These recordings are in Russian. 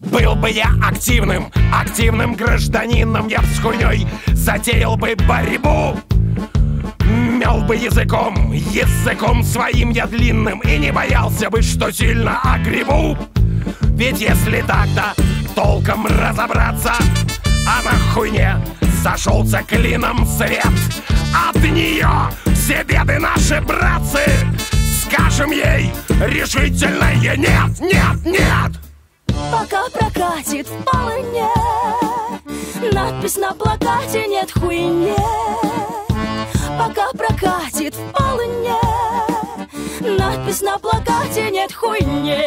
Был бы я активным гражданином, я б с хуйней затеял бы борьбу. Мел бы языком своим я длинным, и не боялся бы, что сильно огребу. Ведь если так-то толком разобраться, а на хуйне сошелся клином свет. От нее все беды наши, братцы, скажем ей решительное нет, нет, нет. Пока прокатит в полыне надпись на плакате «Нет хуйне». Пока прокатит в полыне надпись на плакате «Нет хуйне».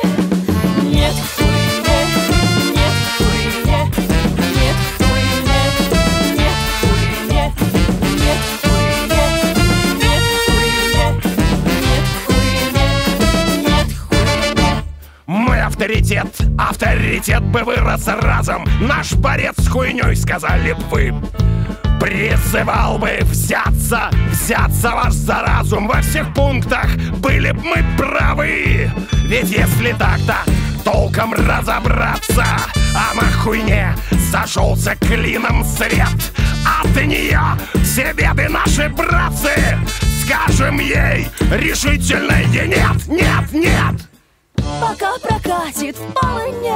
Нет хуйне, нет хуйне, нет хуйне, нет хуйне, нет хуйне, нет хуйне, нет хуйне, нет хуйне. Мой авторитет бы вырос разом. Наш борец с хуйней, сказали б вы. Призывал бы взяться вас за разум. Во всех пунктах были б мы правы. Ведь если так-то толком разобраться, а на хуйне сошелся клином свет. От нее все беды наши, братцы, скажем ей решительное нет, нет, нет. Пока прокатит в полыне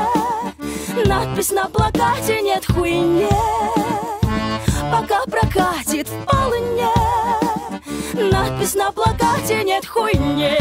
надпись на плакате «Нет хуйне». Пока прокатит в полыне надпись на плакате «Нет хуйне».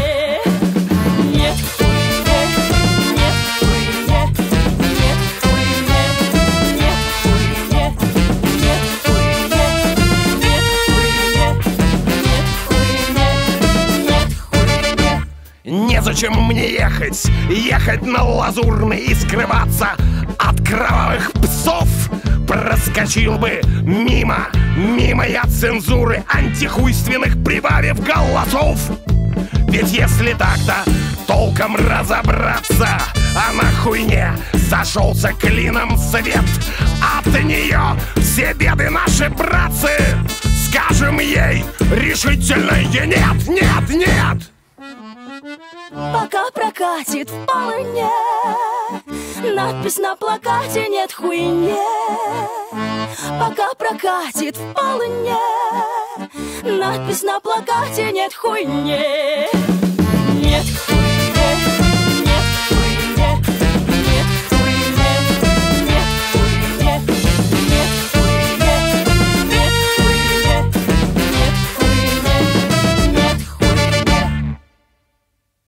Нет хуйне, нет хуйне, нет хуйне, нет хуйне, нет хуйне, нет хуйне, нет хуйне, нет хуйне. Незачем мне ехать на Лазурный и скрываться от кровавых псов. Проскочил бы мимо я цензуры антихуйственных, прибавив голосов. Ведь если так-то толком разобраться, а на хуйне сошелся клином свет. От нее все беды наши, братцы, скажем ей решительное нет, нет, нет. Пока прокатит в полыне надпись на плакате «Нет хуйне». Пока прокатит в полыне надпись на плакате «Нет хуйне».